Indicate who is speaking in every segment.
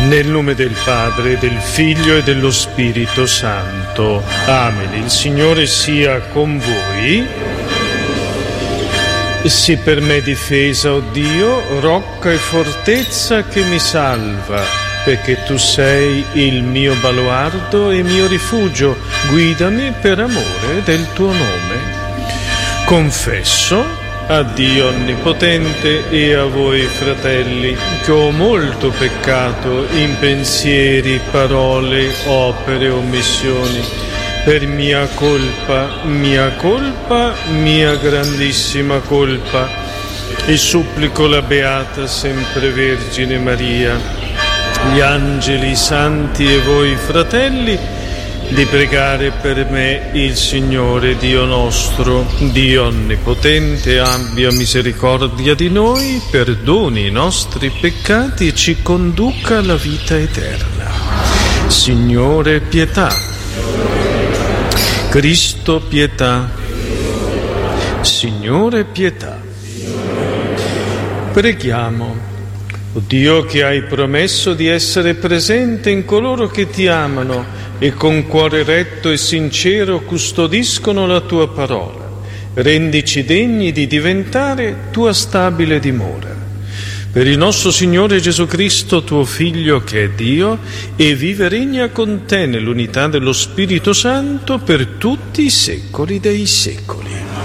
Speaker 1: Nel nome del Padre, del Figlio e dello Spirito Santo. Amen. Il Signore sia con voi. Sii per me difesa, o Dio, rocca e fortezza che mi salva, perché tu sei il mio baluardo e mio rifugio. Guidami per amore del tuo nome. Confesso a Dio Onnipotente e a voi, fratelli, che ho molto peccato in pensieri, parole, opere, omissioni, per mia colpa, mia grandissima colpa. E supplico la Beata Sempre Vergine Maria, gli angeli, i santi e voi, fratelli, di pregare per me il Signore Dio nostro. Dio Onnipotente abbia misericordia di noi, perdoni i nostri peccati e ci conduca alla vita eterna. Signore, pietà. Cristo, pietà. Signore, pietà. Preghiamo. O Dio, che hai promesso di essere presente in coloro che ti amano e con cuore retto e sincero custodiscono la tua parola, rendici degni di diventare tua stabile dimora. Per il nostro Signore Gesù Cristo, tuo Figlio, che è Dio, e vive e regna con te nell'unità dello Spirito Santo per tutti i secoli dei secoli.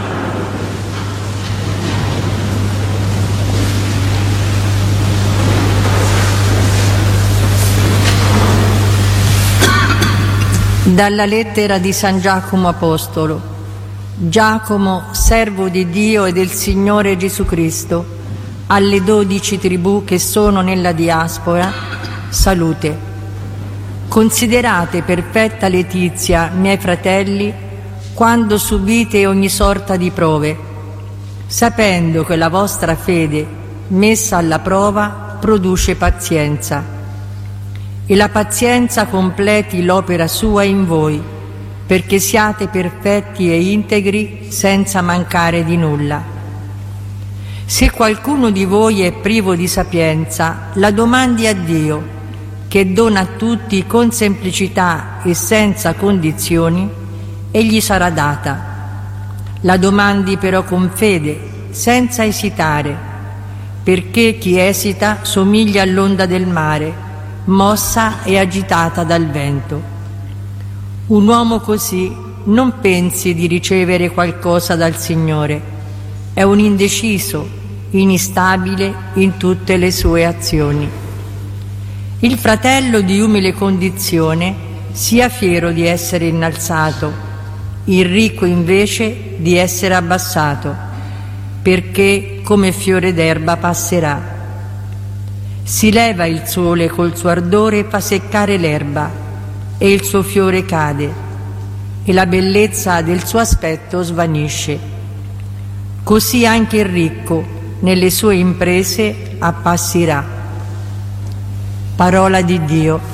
Speaker 2: Dalla lettera di San Giacomo Apostolo. Giacomo, servo di Dio e del Signore Gesù Cristo, alle 12 tribù che sono nella diaspora, salute. Considerate perfetta letizia, miei fratelli, quando subite ogni sorta di prove, sapendo che la vostra fede, messa alla prova, produce pazienza. E la pazienza completi l'opera sua in voi, perché siate perfetti e integri senza mancare di nulla. Se qualcuno di voi è privo di sapienza, la domandi a Dio, che dona a tutti con semplicità e senza condizioni, e gli sarà data. La domandi però con fede, senza esitare, perché chi esita somiglia all'onda del mare, mossa e agitata dal vento. Un uomo così non pensi di ricevere qualcosa dal Signore, è un indeciso, instabile in tutte le sue azioni. Il fratello di umile condizione sia fiero di essere innalzato, il ricco invece di essere abbassato, perché come fiore d'erba passerà. Si leva il sole col suo ardore e fa seccare l'erba, e il suo fiore cade, e la bellezza del suo aspetto svanisce. Così anche il ricco nelle sue imprese appassirà. Parola di Dio.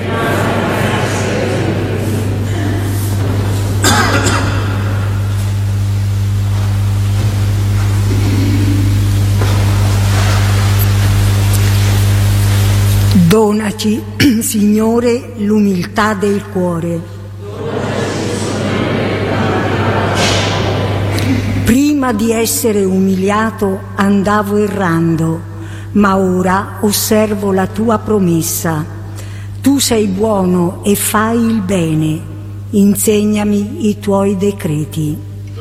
Speaker 3: Donaci, Signore, l'umiltà del cuore. Prima di essere umiliato andavo errando, ma ora osservo la tua promessa. Tu sei buono e fai il bene, insegnami i tuoi decreti.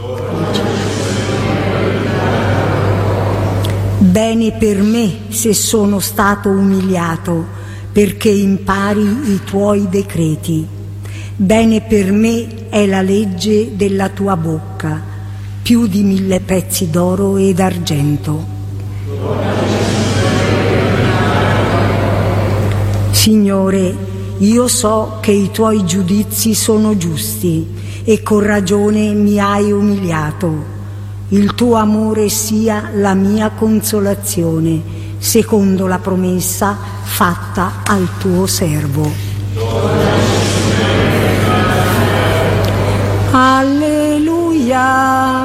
Speaker 3: Bene per me se sono stato umiliato, perché impari i tuoi decreti. Bene per me è la legge della tua bocca, più di 1000 pezzi d'oro ed argento. Signore, io so che i tuoi giudizi sono giusti e con ragione mi hai umiliato. Il tuo amore sia la mia consolazione, secondo la promessa fatta al tuo servo. Alleluia,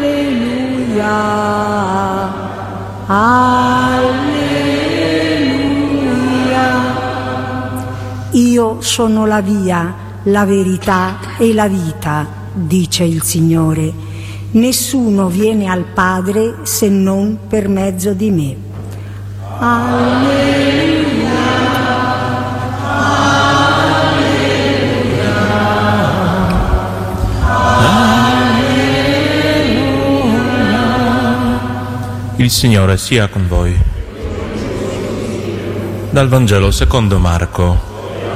Speaker 3: alleluia, alleluia. Io sono la via, la verità e la vita, dice il Signore. Nessuno viene al Padre se non per mezzo di me. Alleluia, alleluia, alleluia.
Speaker 4: Il Signore sia con voi. Dal Vangelo secondo Marco.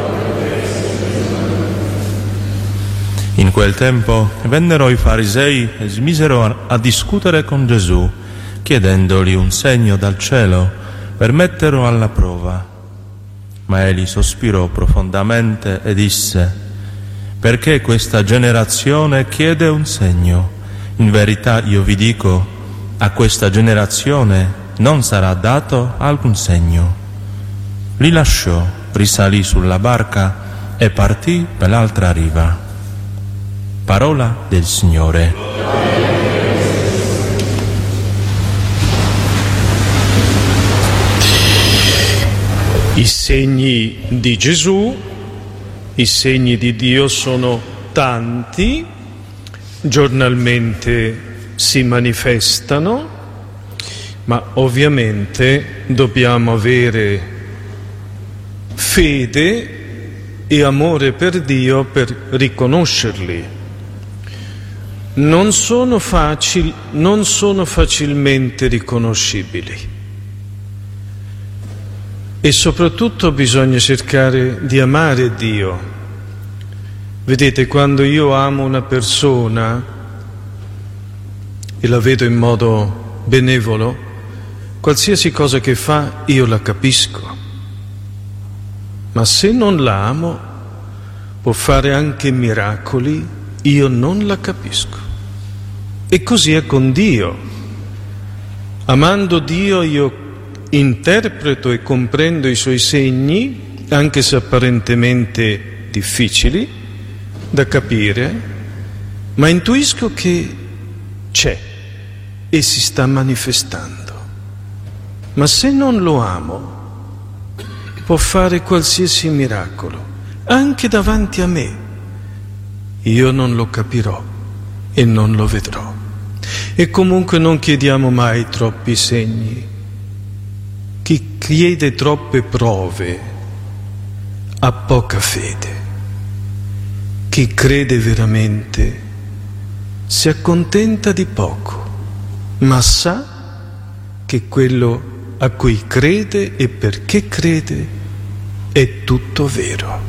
Speaker 4: In quel tempo vennero i farisei e smisero a discutere con Gesù, chiedendogli un segno dal cielo per metterlo alla prova. Ma egli sospirò profondamente e disse: perché questa generazione chiede un segno? In verità io vi dico, a questa generazione non sarà dato alcun segno. Li lasciò, risalì sulla barca e partì per l'altra riva. Parola del Signore.
Speaker 1: I segni di Gesù, i segni di Dio sono tanti, giornalmente si manifestano, ma ovviamente dobbiamo avere fede e amore per Dio per riconoscerli. Non sono facilmente riconoscibili e soprattutto bisogna cercare di amare Dio. Vedete, quando io amo una persona e la vedo in modo benevolo, qualsiasi cosa che fa io la capisco, ma se non la amo può fare anche miracoli, io non la capisco. E così è con Dio. Amando Dio io interpreto e comprendo i Suoi segni, anche se apparentemente difficili da capire, ma intuisco che c'è e si sta manifestando. Ma se non lo amo, può fare qualsiasi miracolo, anche davanti a me. Io non lo capirò e non lo vedrò. E comunque non chiediamo mai troppi segni. Chi chiede troppe prove ha poca fede. Chi crede veramente si accontenta di poco, ma sa che quello a cui crede e perché crede è tutto vero.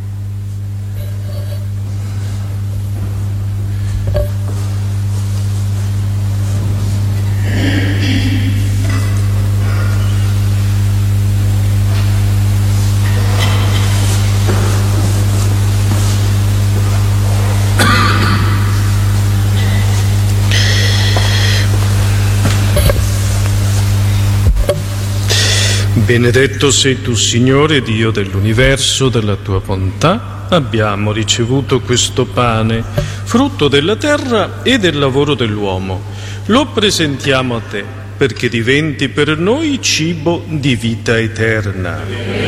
Speaker 1: Benedetto sei tu, Signore, Dio dell'universo, della tua bontà abbiamo ricevuto questo pane, frutto della terra e del lavoro dell'uomo. Lo presentiamo a te, perché diventi per noi cibo di vita eterna.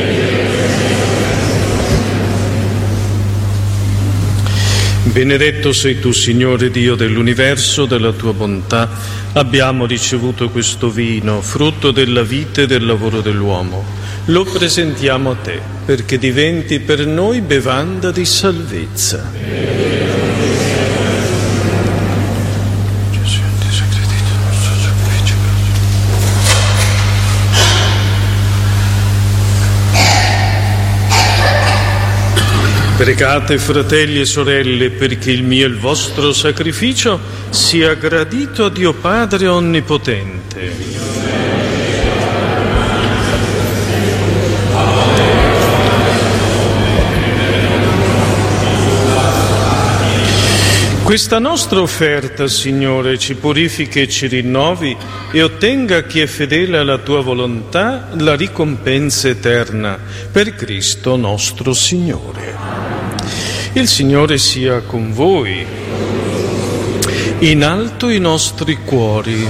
Speaker 1: Benedetto sei tu, Signore, Dio dell'universo, della tua bontà abbiamo ricevuto questo vino, frutto della vita e del lavoro dell'uomo. Lo presentiamo a te, perché diventi per noi bevanda di salvezza. Pregate, fratelli e sorelle, perché il mio e il vostro sacrificio sia gradito a Dio Padre Onnipotente. Questa nostra offerta, Signore, ci purifichi e ci rinnovi e ottenga a chi è fedele alla tua volontà la ricompensa eterna per Cristo nostro Signore. Il Signore sia con voi. In alto i nostri cuori.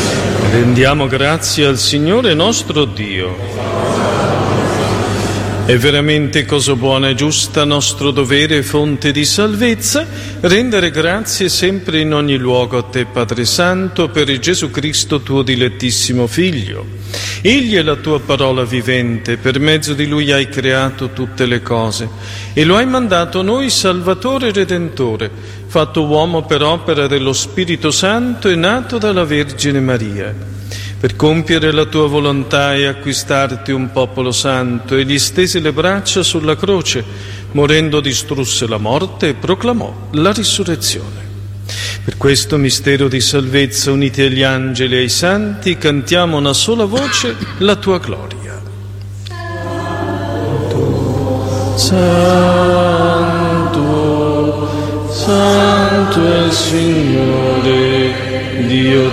Speaker 1: Rendiamo grazie al Signore nostro Dio. È veramente cosa buona e giusta, nostro dovere e fonte di salvezza, rendere grazie sempre in ogni luogo a te, Padre Santo, per Gesù Cristo, tuo dilettissimo Figlio. Egli è la tua parola vivente, per mezzo di Lui hai creato tutte le cose e lo hai mandato a noi Salvatore e Redentore, fatto uomo per opera dello Spirito Santo e nato dalla Vergine Maria. Per compiere la tua volontà e acquistarti un popolo santo, egli stese le braccia sulla croce, morendo distrusse la morte e proclamò la risurrezione. Per questo mistero di salvezza, uniti agli angeli e ai santi, cantiamo una sola voce la tua gloria. Santo, Santo è il Signore, Dio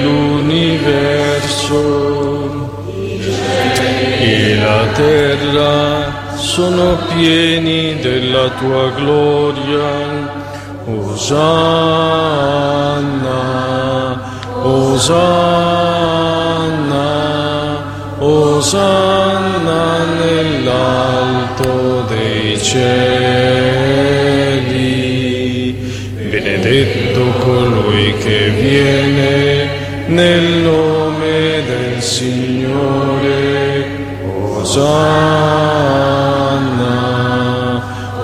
Speaker 1: dell'universo, e la terra sono pieni della tua gloria. Osanna, Osanna, Osanna nell'alto dei cieli. Benedetto colui che viene nel nome del Signore. Osanna,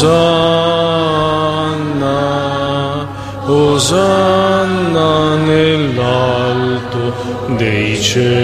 Speaker 1: Osanna, Osanna nell'alto dei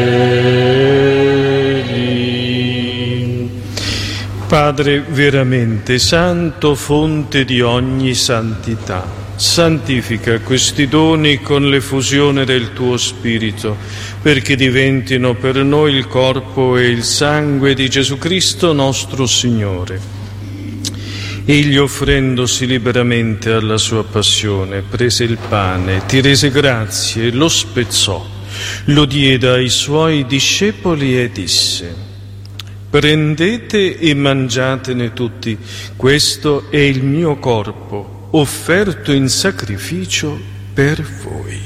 Speaker 1: cieli. Padre veramente santo, fonte di ogni santità, santifica questi doni con l'effusione del tuo Spirito, perché diventino per noi il corpo e il sangue di Gesù Cristo nostro Signore. Egli, offrendosi liberamente alla sua passione, prese il pane, ti rese grazie, lo spezzò, lo diede ai suoi discepoli e disse: prendete e mangiatene tutti, questo è il mio corpo, offerto in sacrificio per voi.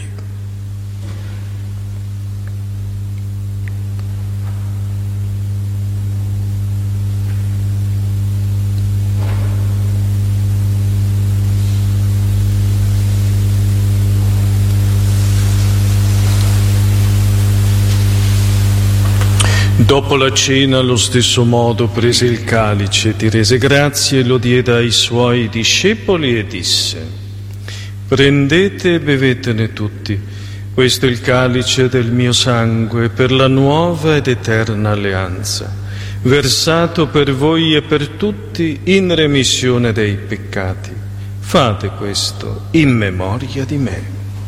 Speaker 1: Dopo la cena, allo stesso modo, prese il calice, ti rese grazie e lo diede ai suoi discepoli e disse: prendete e bevetene tutti, questo è il calice del mio sangue per la nuova ed eterna alleanza, versato per voi e per tutti in remissione dei peccati. Fate questo in memoria di me.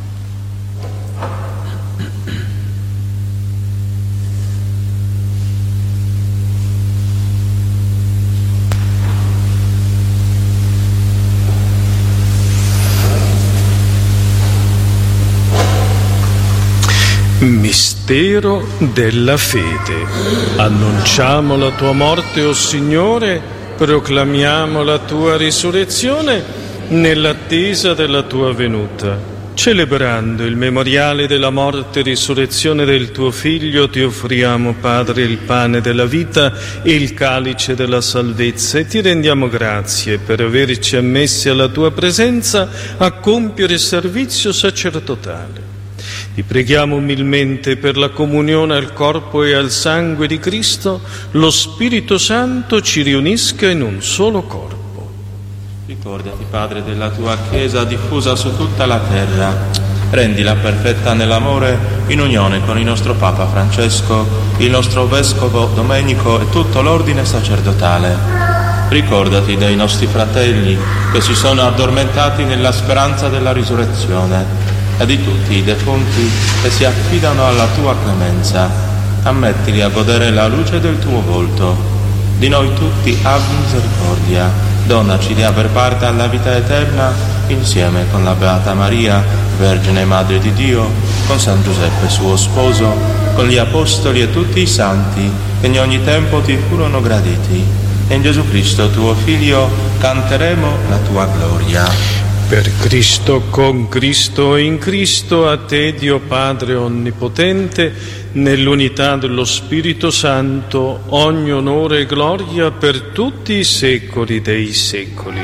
Speaker 1: Mistero della fede. Annunciamo la tua morte, o Signore, proclamiamo la tua risurrezione nell'attesa della tua venuta. Celebrando il memoriale della morte e risurrezione del tuo Figlio, ti offriamo, Padre, il pane della vita e il calice della salvezza, e ti rendiamo grazie per averci ammessi alla tua presenza a compiere servizio sacerdotale. Ti preghiamo umilmente per la comunione al corpo e al sangue di Cristo, lo Spirito Santo ci riunisca in un solo corpo.
Speaker 4: Ricordati, Padre, della tua Chiesa diffusa su tutta la terra. Rendila perfetta nell'amore, in unione con il nostro Papa Francesco, il nostro Vescovo Domenico e tutto l'ordine sacerdotale. Ricordati dei nostri fratelli che si sono addormentati nella speranza della risurrezione, e di tutti i defunti che si affidano alla tua clemenza. Ammettili a godere la luce del tuo volto. Di noi tutti abbi misericordia. Donaci di aver parte alla vita eterna insieme con la Beata Maria, Vergine Madre di Dio, con San Giuseppe suo sposo, con gli Apostoli e tutti i santi che in ogni tempo ti furono graditi. E in Gesù Cristo tuo Figlio canteremo la tua gloria.
Speaker 1: Per Cristo, con Cristo e in Cristo, a te, Dio Padre Onnipotente, nell'unità dello Spirito Santo, ogni onore e gloria per tutti i secoli dei secoli.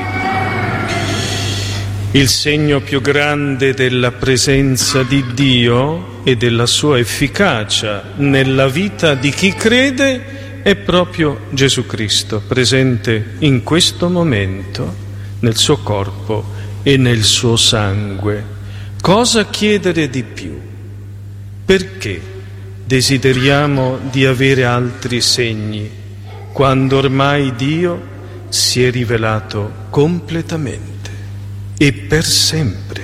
Speaker 1: Il segno più grande della presenza di Dio e della sua efficacia nella vita di chi crede è proprio Gesù Cristo, presente in questo momento nel suo corpo e nel suo sangue. Cosa chiedere di più? Perché desideriamo di avere altri segni quando ormai Dio si è rivelato completamente e per sempre?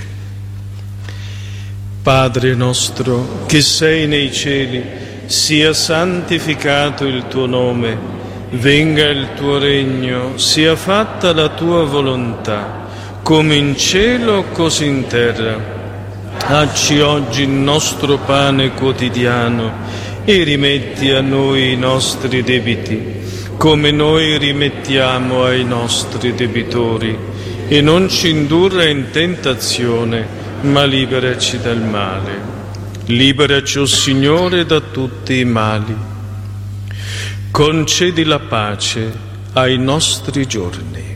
Speaker 1: Padre nostro che sei nei cieli, sia santificato il tuo nome, venga il tuo regno, sia fatta la tua volontà, come in cielo così in terra. Dacci oggi il nostro pane quotidiano e rimetti a noi i nostri debiti, come noi rimettiamo ai nostri debitori, e non ci indurre in tentazione, ma liberaci dal male. Liberaci, o Signore, da tutti i mali. Concedi la pace ai nostri giorni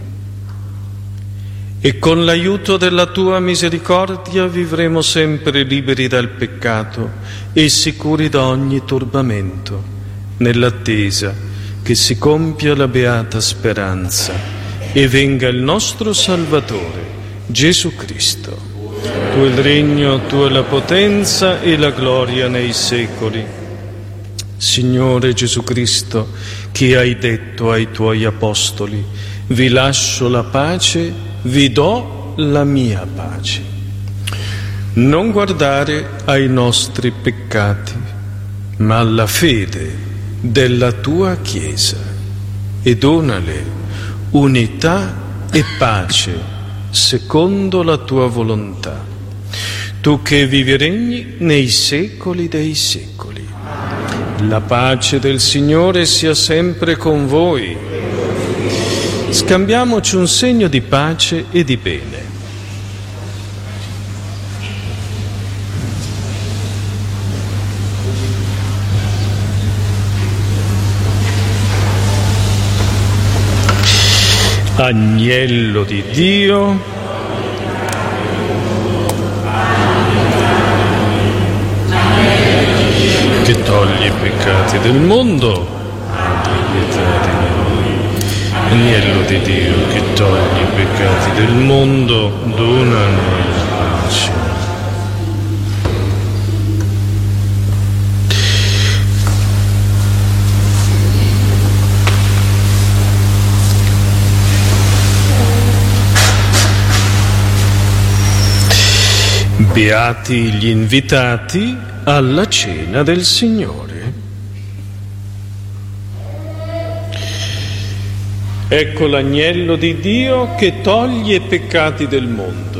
Speaker 1: e con l'aiuto della tua misericordia vivremo sempre liberi dal peccato e sicuri da ogni turbamento, nell'attesa che si compia la beata speranza e venga il nostro Salvatore, Gesù Cristo. Tuo il regno, tua la potenza e la gloria nei secoli. Signore Gesù Cristo, che hai detto ai tuoi apostoli: vi lascio la pace, vi do la mia pace. Non guardare ai nostri peccati, ma alla fede della tua Chiesa, e donale unità e pace secondo la tua volontà. Tu che vivi e regni nei secoli dei secoli. La pace del Signore sia sempre con voi. Scambiamoci un segno di pace e di bene. Agnello di Dio, che toglie i peccati del mondo, abbi pietà di noi. Agnello di Dio, che toglie i peccati del mondo, dona a noi la pace. Beati gli invitati alla cena del Signore. Ecco l'agnello di Dio che toglie i peccati del mondo.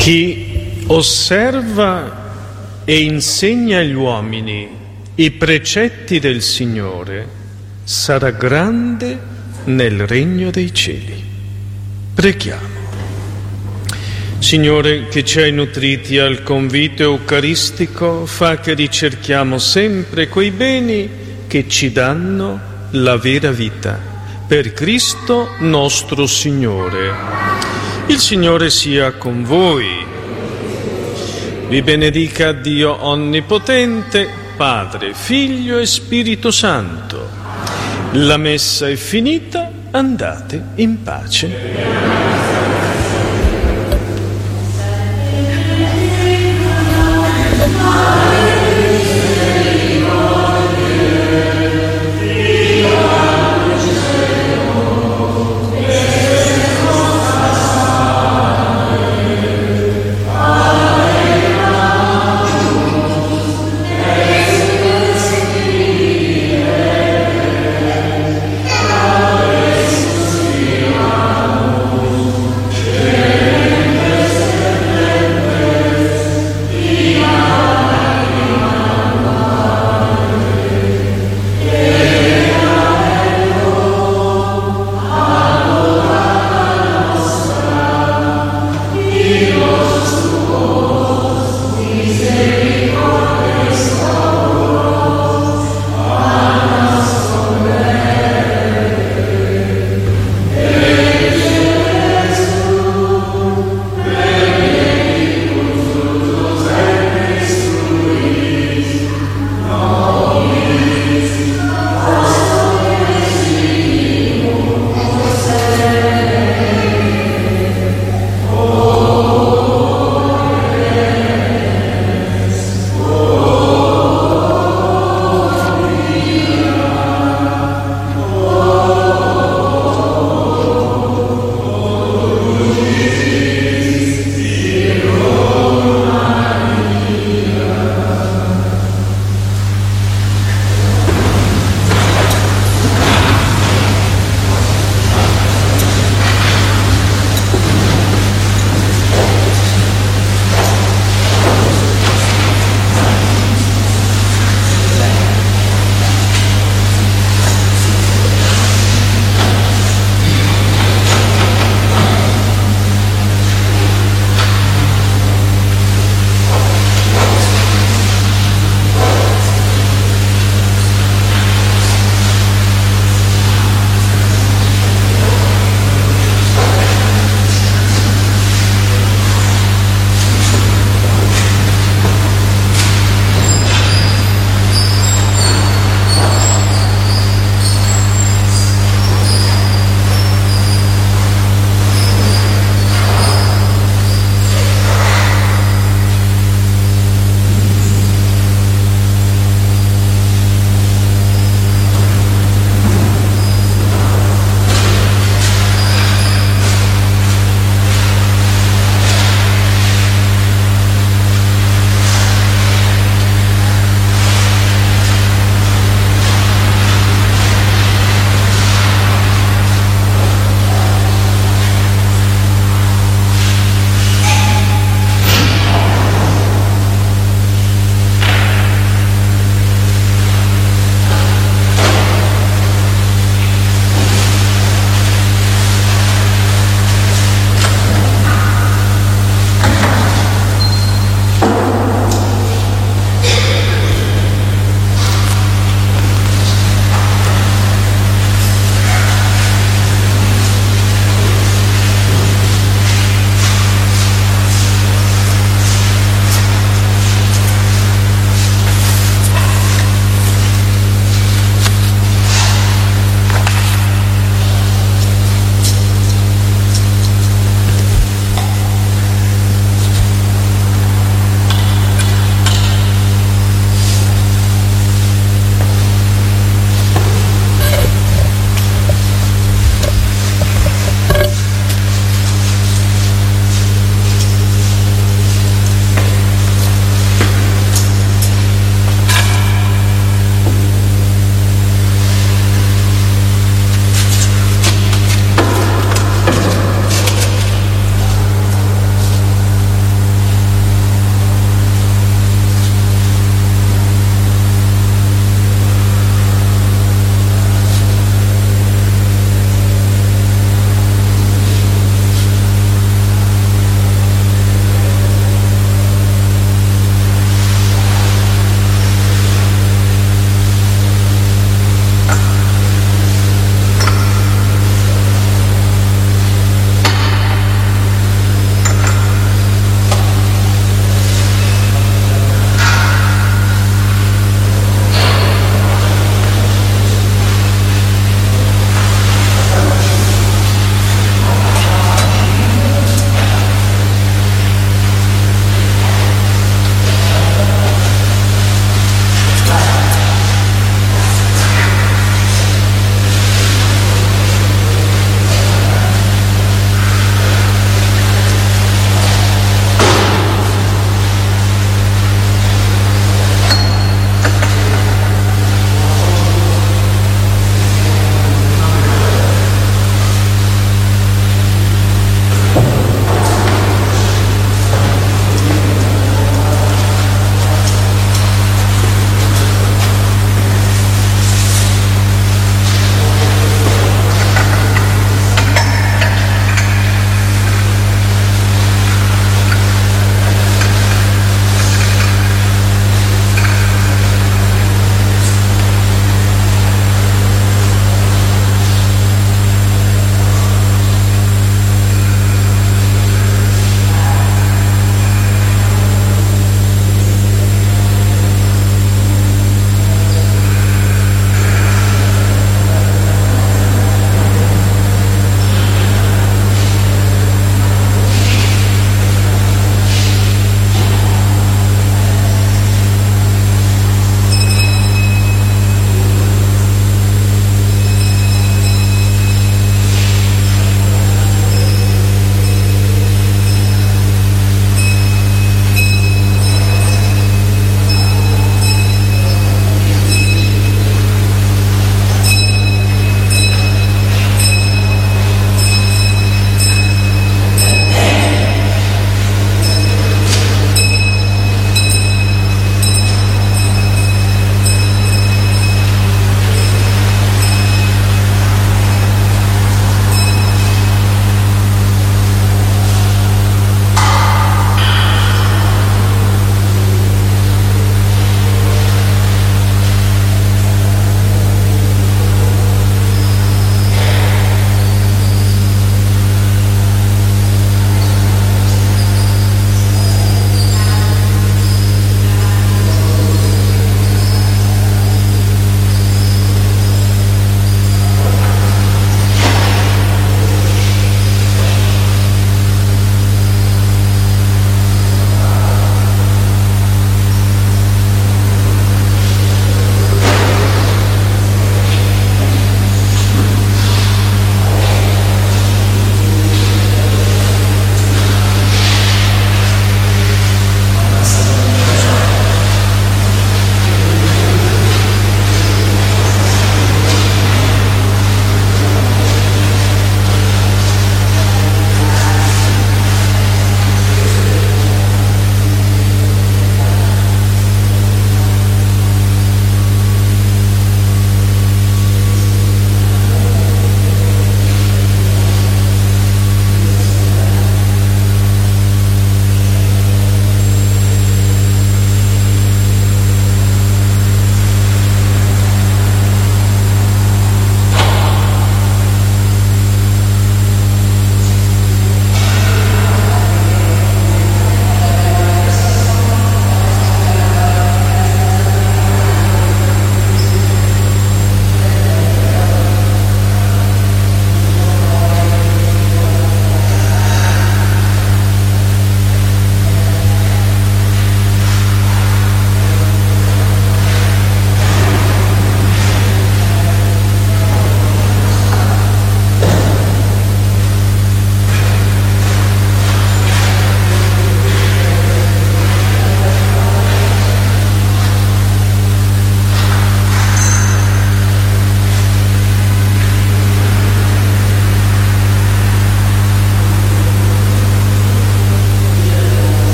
Speaker 1: Chi osserva e insegna agli uomini i precetti del Signore sarà grande nel regno dei cieli. Preghiamo. Signore, che ci hai nutriti al convito eucaristico, fa che ricerchiamo sempre quei beni che ci danno la vera vita. Per Cristo nostro Signore. Il Signore sia con voi. Vi benedica Dio Onnipotente, Padre, Figlio e Spirito Santo. La messa è finita, andate in pace.